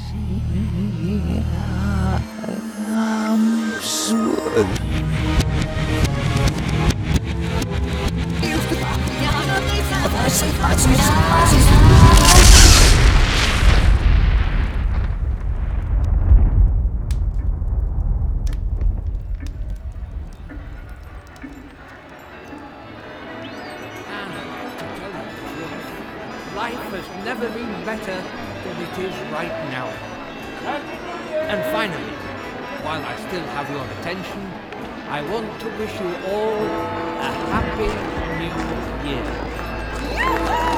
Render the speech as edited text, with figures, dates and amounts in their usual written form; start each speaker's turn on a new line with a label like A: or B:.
A: Life has never been better than it is right now. And finally, while I still have your attention, I want to wish you all a happy new year.